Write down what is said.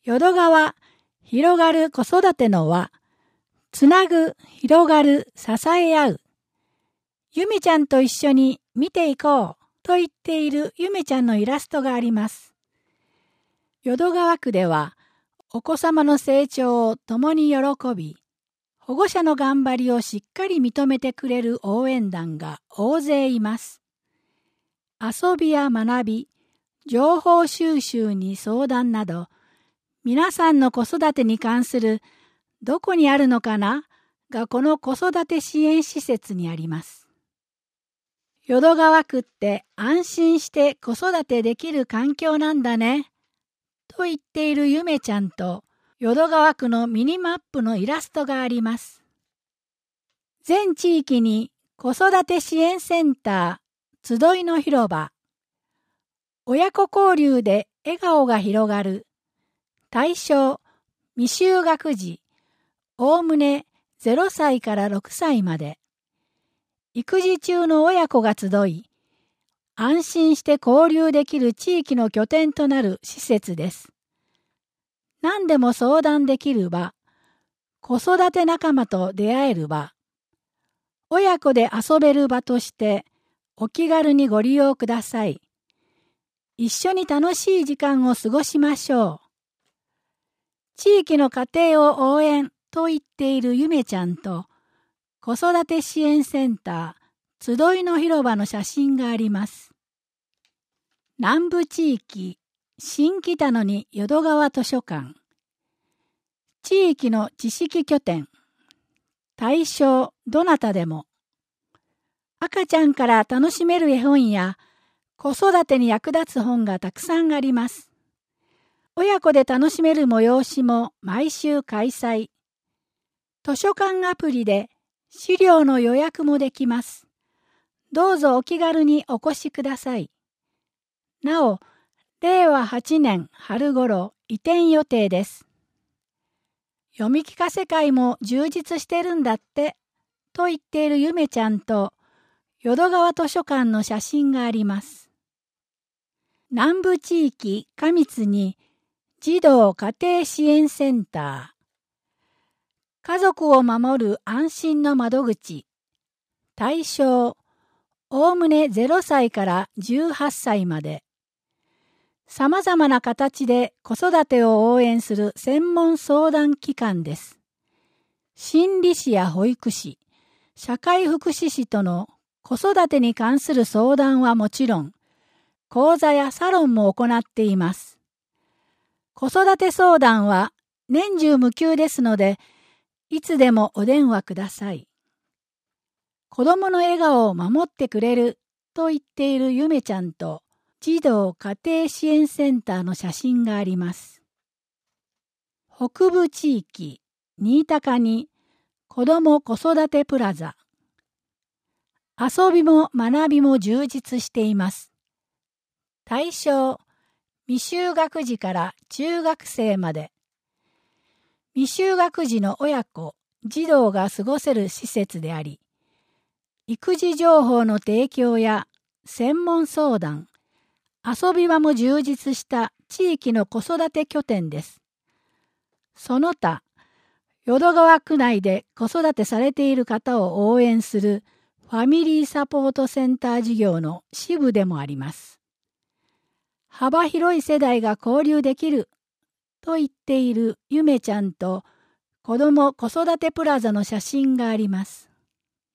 淀川広がる子育ての輪、つなぐ、広がる、支え合う。ゆめちゃんと一緒に見ていこうと言っているゆめちゃんのイラストがあります。淀川区では、お子様の成長を共に喜び、保護者の頑張りをしっかり認めてくれる応援団が大勢います。遊びや学び、情報収集に相談など、皆さんの子育てに関するどこにあるのかながこの子育て支援施設にあります。淀川区って安心して子育てできる環境なんだね。と言っているゆめちゃんと淀川区のミニマップのイラストがあります。全地域に子育て支援センター、集いの広場。親子交流で笑顔が広がる。対象、未就学児、おおむね0歳から6歳まで。育児中の親子が集い、安心して交流できる地域の拠点となる施設です。何でも相談できる場、子育て仲間と出会える場、親子で遊べる場としてお気軽にご利用ください。一緒に楽しい時間を過ごしましょう。地域の家庭を応援と言っているゆめちゃんと子育て支援センター集いの広場の写真があります。南部地域新北野に淀川図書館。地域の知識拠点。対象どなたでも。赤ちゃんから楽しめる絵本や子育てに役立つ本がたくさんあります。親子で楽しめる催しも毎週開催。図書館アプリで資料の予約もできます。どうぞお気軽にお越しください。なお、令和8年春頃移転予定です。読み聞かせ会も充実してるんだって、と言っているゆめちゃんと淀川図書館の写真があります。南部地域上津に児童家庭支援センター。家族を守る安心の窓口。対象、おおむね0歳から18歳まで。様々な形で子育てを応援する専門相談機関です。心理士や保育士、社会福祉士との子育てに関する相談はもちろん、講座やサロンも行っています。子育て相談は年中無休ですので、いつでもお電話ください。子供の笑顔を守ってくれると言っているゆめちゃんと児童家庭支援センターの写真があります。北部地域、新高に子ども子育てプラザ。遊びも学びも充実しています。対象、未就学児から中学生まで。未就学児の親子、児童が過ごせる施設であり、育児情報の提供や専門相談、遊び場も充実した地域の子育て拠点です。その他、淀川区内で子育てされている方を応援するファミリーサポートセンター事業の支部でもあります。幅広い世代が交流できると言っているゆめちゃんと子ども子育てプラザの写真があります。